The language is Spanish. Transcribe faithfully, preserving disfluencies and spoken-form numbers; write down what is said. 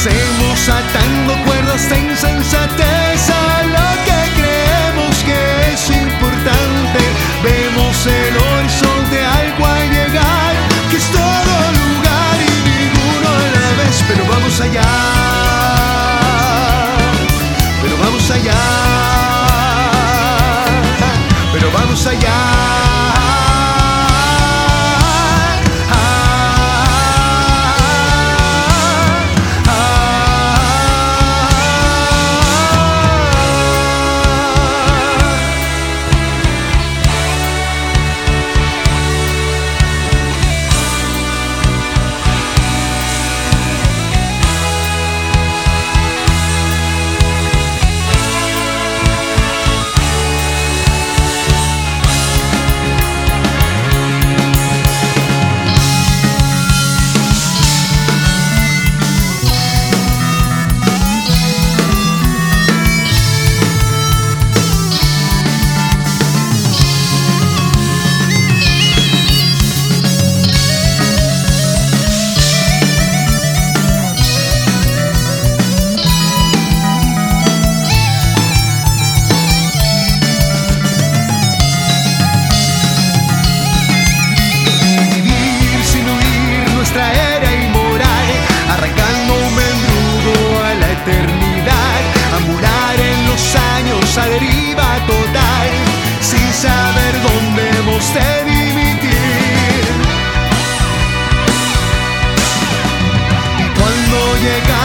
Pasemos atando cuerdas de insensatez a lo que creemos que es importante. Vemos el horizonte al cual llegar, que es todo lugar y ninguno a la vez. Pero vamos allá, pero vamos allá, pero vamos allá. A deriva total, sin saber dónde hemos de dimitir. Y cuando llega